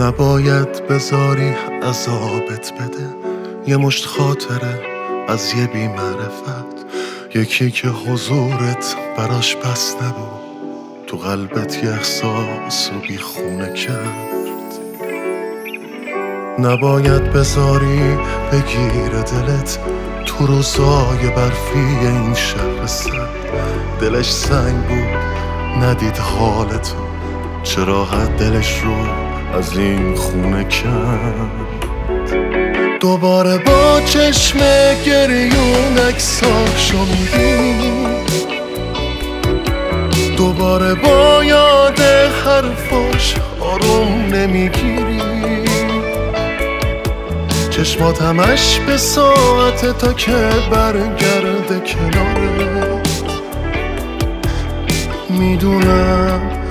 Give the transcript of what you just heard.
نباید بذاری عذابت بده یه مشت خاطره از یه بی معرفت، یکی که حضورت براش بس نبود، تو قلبت یه احساس و بی خونه کرد. نباید بذاری بگیره دلت تو روزای برفی این شهر سرد، دلش سنگ بود ندید حالتو، چه راحت دلش رو از این خونه کرد. دوباره با چشم گریون عکساشو میبینی، دوباره با یاد حرفاش آروم نمیگیری، چشمات همش به ساعت تا که برگرده کنارت. میدونم